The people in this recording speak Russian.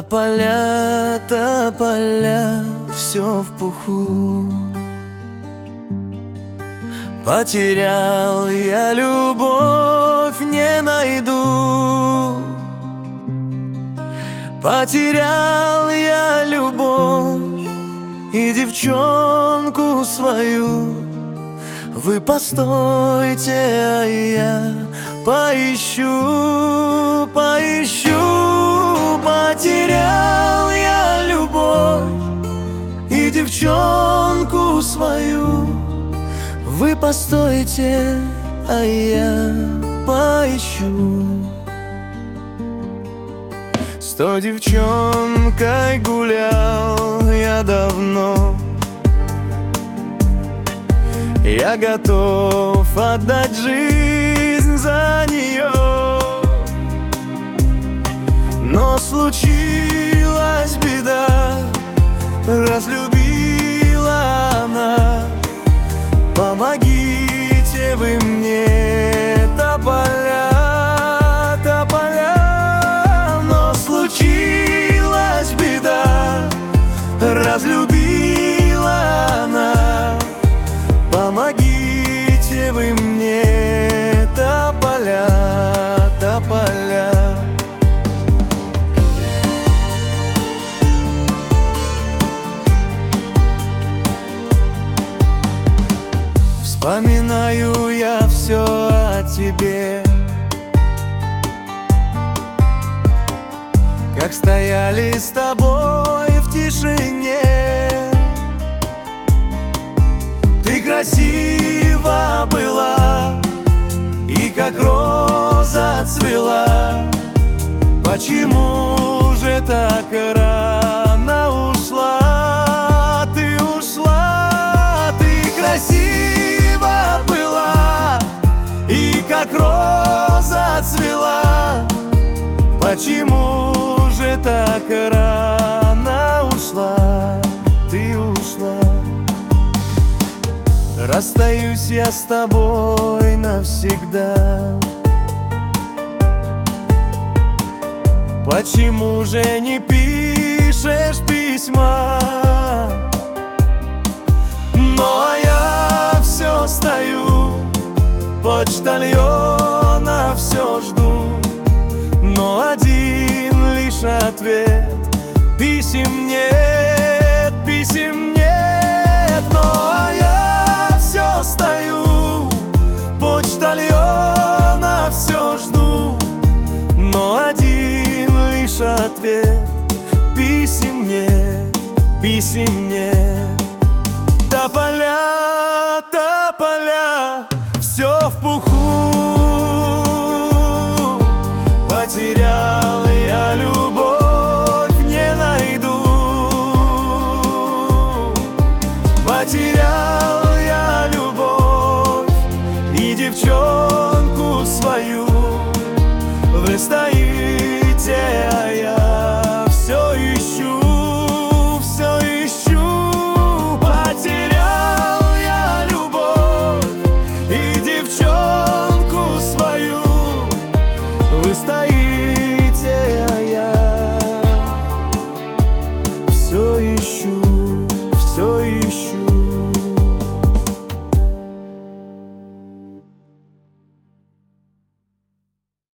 тополя, все в пуху. Потерял я любовь, не найду. Потерял я любовь и девчонку свою. Вы постойте, а я поищу, поищу. Потерял я любовь и девчонку свою. Вы постойте, а я поищу. С той девчонкой гулял я давно. Я готов отдать жизнь за нее. Но случилась беда, разлюбила она. Помогите вы мне, тополя, тополя. Но случилась беда, разлюбила она. Помогите вы мне, тополя, тополя. Вспоминаю я все о тебе, как стояли с тобой в тишине. Ты красива была и как роза цвела. Почему же так рано ушла? Ты ушла, ты красива была и как роза цвела. Почему же так рано ушла? Ты ушла. Расстаюсь я с тобой навсегда. Почему же не пишешь письма? Но я все стою, почтальона все жду. Но один лишь ответ: писем нет, писем нет. Но я все стою, почтальона все жду. Но один лишь ответ: писем нет, писем нет. Тополя,